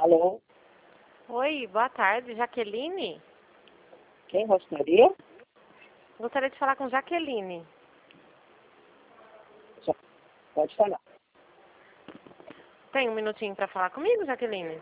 Alô? Oi, boa tarde, Jaqueline? Quem gostaria? Gostaria de falar com Jaqueline. Pode falar. Tem um minutinho para falar comigo, Jaqueline?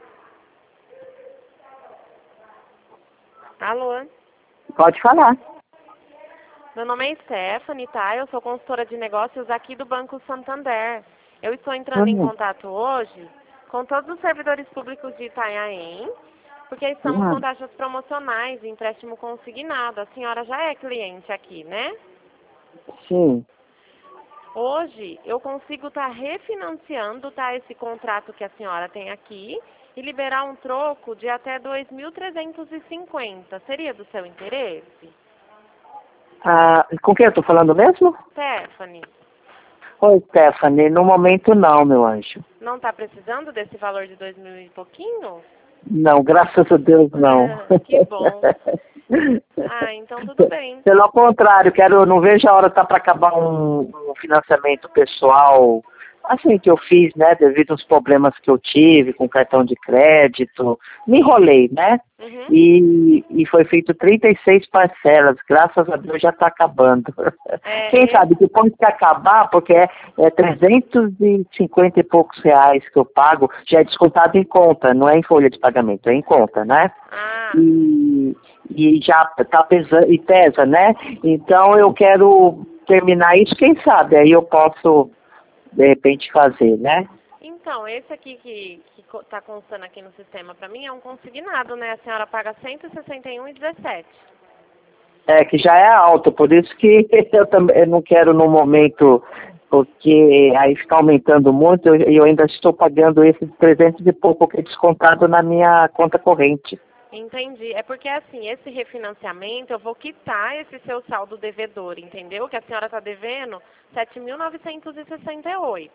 Alô? Pode falar. Meu nome é Stephanie, tá? Eu sou consultora de negócios aqui do Banco Santander. Eu estou entrando em contato hoje com todos os servidores públicos de Itanhaém, porque estamos com taxas promocionais de empréstimo consignado. A senhora já é cliente aqui, né? Sim. Hoje eu consigo estar refinanciando, tá, esse contrato que a senhora tem aqui e liberar um troco de até 2.350. Seria do seu interesse? Com quem eu tô falando mesmo? Stephanie, Oi, Stephanie. No momento não, meu anjo. não está precisando desse valor de 2.000 e pouquinho? Não, graças a Deus não. Que bom. Ah, então tudo bem. Pelo contrário, não vejo a hora tá para acabar um financiamento pessoal, assim que eu fiz, né, devido aos problemas que eu tive com cartão de crédito, me enrolei, né? Uhum. E foi feito 36 parcelas, graças a Deus já está acabando. Quem sabe depois que acabar, porque é 350 e poucos reais que eu pago, já é descontado em conta, não é em folha de pagamento, é em conta, né? Ah. E já tá pesando, e pesa, né? Então eu quero terminar isso, quem sabe, aí eu posso, de repente, fazer, né? Então, esse aqui que está constando aqui no sistema para mim é um consignado, né? A senhora paga 161,17. Que já é alto, por isso que eu não quero no momento, porque aí fica aumentando muito e eu ainda estou pagando esses 300 e pouco que é descontado na minha conta corrente. Entendi. É porque, assim, esse refinanciamento, eu vou quitar esse seu saldo devedor, entendeu? Que a senhora está devendo 7.968.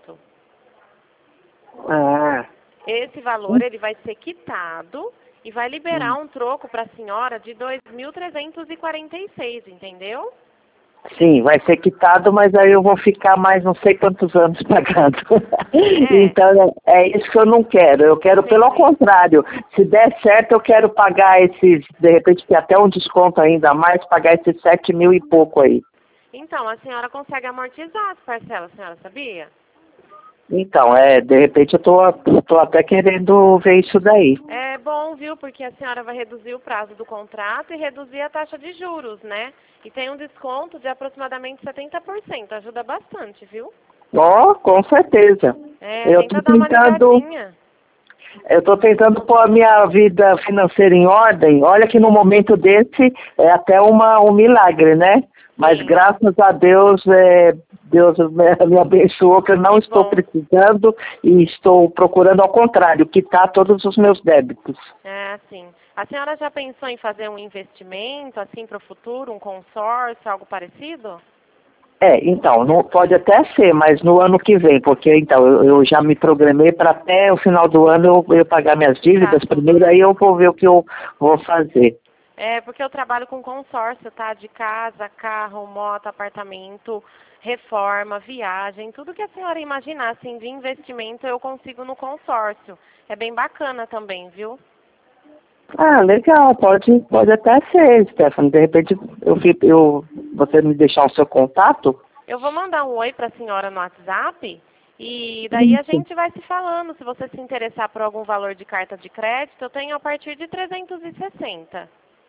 Ah. Esse valor, ele vai ser quitado e vai liberar um troco para a senhora de 2.346, entendeu? Sim, vai ser quitado, mas aí eu vou ficar mais não sei quantos anos pagando. Então, é isso que eu não quero. Eu quero, pelo contrário, se der certo, eu quero pagar esses, de repente, ter até um desconto ainda a mais, pagar esses 7.000 e pouco aí. Então, a senhora consegue amortizar as parcelas, a senhora sabia? Então, de repente eu tô até querendo ver isso daí. É bom, viu? Porque a senhora vai reduzir o prazo do contrato e reduzir a taxa de juros, né? E tem um desconto de aproximadamente 70%. Ajuda bastante, viu? Com certeza. Tenta dar uma ligadinha. Eu estou tentando pôr a minha vida financeira em ordem. Olha que no momento desse é até um milagre, né? Mas graças a Deus, Deus me abençoou que eu não estou precisando e estou procurando ao contrário, quitar todos os meus débitos. Sim. A senhora já pensou em fazer um investimento, assim, para o futuro, um consórcio, algo parecido? Então, não, pode até ser, mas no ano que vem, porque então eu já me programei para até o final do ano eu pagar minhas dívidas primeiro, aí eu vou ver o que eu vou fazer. Porque eu trabalho com consórcio, tá? De casa, carro, moto, apartamento, reforma, viagem, tudo que a senhora imaginar, assim, de investimento eu consigo no consórcio. É bem bacana também, viu? Legal, pode até ser, Stephanie. De repente você me deixar o seu contato? Eu vou mandar um oi para a senhora no WhatsApp e daí a gente vai se falando. Se você se interessar por algum valor de carta de crédito, eu tenho a partir de 360.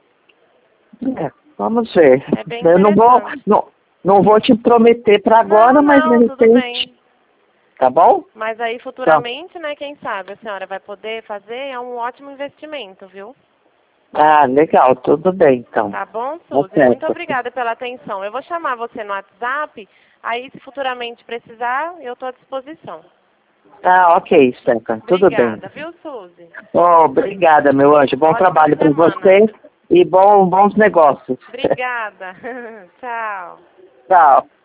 Vamos ver. É bem eu não vou te prometer para agora, mas de repente... tudo bem. Tá bom? Mas aí futuramente, né, quem sabe a senhora vai poder fazer, é um ótimo investimento, viu? Legal, tudo bem então. Tá bom, Suzy? Muito obrigada pela atenção. Eu vou chamar você no WhatsApp, aí se futuramente precisar, eu estou à disposição. Ok, Stephanie, tudo bem. Obrigada, viu, Suzy? Obrigada, meu anjo. Bom trabalho para você e bons negócios. Obrigada. Tchau. Tchau.